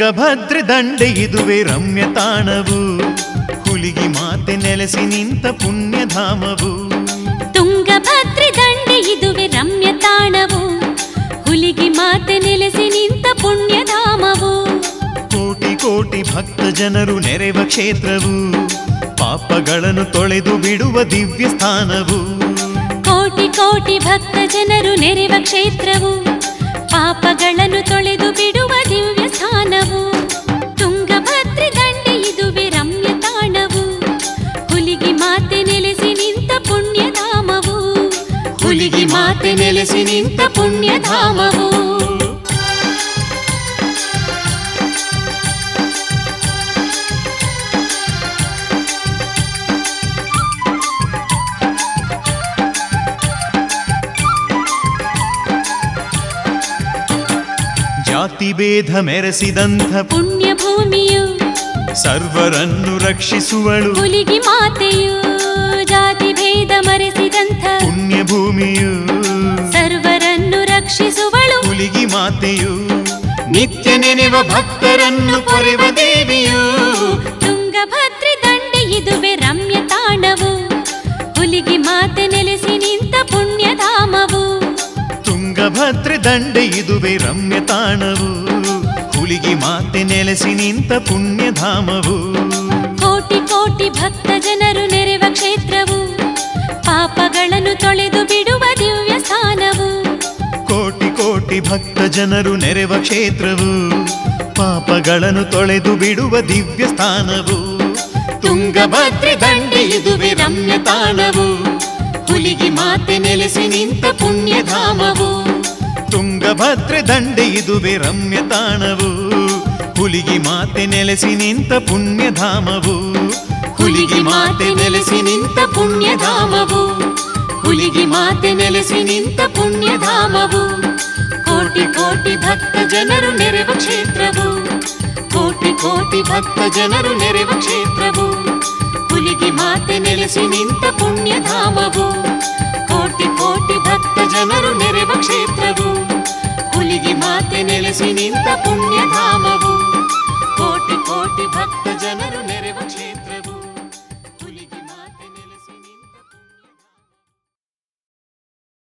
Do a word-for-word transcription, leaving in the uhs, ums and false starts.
ತುಂಗಭದ್ರೆ ದಂಡೆ ಇದುವೆ ರಮ್ಯ ತಾಣವು, ಹುಲಿಗಿ ಮಾತೆ ನೆಲೆಸಿ ನಿಂತ ಪುಣ್ಯಧಾಮವು. ತುಂಗಭದ್ರೆ ದಂಡೆ ಇದುವೆ ರಮ್ಯ ತಾಣವು, ಹುಲಿಗಿ ಮಾತೆ ನೆಲೆಸಿ ನಿಂತ ಪುಣ್ಯಧಾಮವು. ಕೋಟಿ ಕೋಟಿ ಭಕ್ತ ಜನರು ನೆರೆವ ಕ್ಷೇತ್ರವು, ಪಾಪಗಳನ್ನು ತೊಳೆದು ಬಿಡುವ ದಿವ್ಯ ಸ್ಥಾನವು. ಕೋಟಿ ಕೋಟಿ ಭಕ್ತ ಜನರು ನೆರೆವ ಕ್ಷೇತ್ರವು, ಪಾಪಗಳನ್ನು ತೊಳೆದು ಬಿಡುವ ದಿವ್ಯ ಸ್ಥಾನವು. ತುಂಗಭದ್ರೆ ದಂಡೆ ಇದುವೆ ರಮ್ಯ ತಾಣವು, ಹುಲಿಗಿ ಮಾತೆ ನೆಲೆಸಿ ನಿಂತ ಪುಣ್ಯಧಾಮವು. ಹುಲಿಗಿ ಮಾತೆ ನೆಲೆಸಿ ನಿಂತ ಪುಣ್ಯಧಾಮವು. ಜಾತಿ ಭೇದ ಮೆರೆಸಿದಂಥ ಪುಣ್ಯ ಭೂಮಿಯು, ಸರ್ವರನ್ನು ರಕ್ಷಿಸುವಳು ಹುಲಿಗಿ ಮಾತೆಯು. ಜಾತಿ ಭೇದ ಮರೆಸಿದಂಥ ಪುಣ್ಯ ಭೂಮಿಯು, ಸರ್ವರನ್ನು ರಕ್ಷಿಸುವಳು ಹುಲಿಗಿ ಮಾತೆಯು. ನಿತ್ಯ ನೆನೆವ ಭಕ್ತರನ್ನು ಪೊರೆವ ದೇವಿಯು. ತುಂಗಭದ್ರೆ ದಂಡೆ ಇದುವೆ ರಮ್ಯ ತಾಣವು, ಹುಲಿಗಿ ಮಾತೆ ನೆಲೆಸಿ ನಿಂತ ಪುಣ್ಯಧಾಮವು. ತುಂಗಭದ್ರೆ ದಂಡೆ ಇದುವೆ ರಮ್ಯ ತಾಣವು, ಹುಲಿಗಿ ಮಾತೆ ನೆಲೆಸಿ ನಿಂತ ಪುಣ್ಯಧಾಮವು. ಕೋಟಿ ಕೋಟಿ ಭಕ್ತ ಜನರು ನೆರೆವ ಕ್ಷೇತ್ರವು, ಪಾಪಗಳನ್ನು ತೊಳೆದು ಬಿಡುವ ದಿವ್ಯ ಸ್ಥಾನವು. ಕೋಟಿ ಕೋಟಿ ಭಕ್ತ ಜನರು ನೆರೆವ ಕ್ಷೇತ್ರವು, ಪಾಪಗಳನ್ನು ತೊಳೆದು ಬಿಡುವ ದಿವ್ಯ ಸ್ಥಾನವು. ತುಂಗಭದ್ರೆ ದಂಡೆ ಇದುವೆ ರಮ್ಯ ತಾಣವು, ಹುಲಿಗಿ ಮಾತೆ ನೆಲೆಸಿ ನಿಂತ ಪುಣ್ಯಧಾಮವು. ತುಂಗಭದ್ರೆ ದಂಡೆ ಇದುವೆ ರಮ್ಯ ತಾಣವು, ಹುಲಿಗಿ ಮಾತೆ ನೆಲೆಸಿ ನಿಂತ ಪುಣ್ಯಧಾಮವು. ಹುಲಿಗಿ ಮಾತೆ ನೆಲೆಸಿ ನಿಂತ ಪುಣ್ಯಧಾಮವು, ಹುಲಿಗಿ ಮಾತೆ ನೆಲೆಸಿ ನಿಂತ ಪುಣ್ಯಧಾಮವು. ಕೋಟಿ ಕೋಟಿ ಭಕ್ತ ಜನರು ನೆರೆವ ಕ್ಷೇತ್ರವು, ಕೋಟಿ ಕೋಟಿ ಭಕ್ತ ಜನರು ನೆರೆವ ಕ್ಷೇತ್ರವು, ಹುಲಿಗಿ ಮಾತೆ ನೆಲೆಸಿ ನಿಂತ ಪುಣ್ಯಧಾಮವು. ಕೋಟಿ ಕೋಟಿ ಭಕ್ತ ಜನರು ನೆರೆವ ಕ್ಷೇತ್ರವು, ಹುಲಿಗಿ ಮಾತೆ ನೆಲೆಸಿ ನಿಂತ ಪುಣ್ಯಧಾಮವು.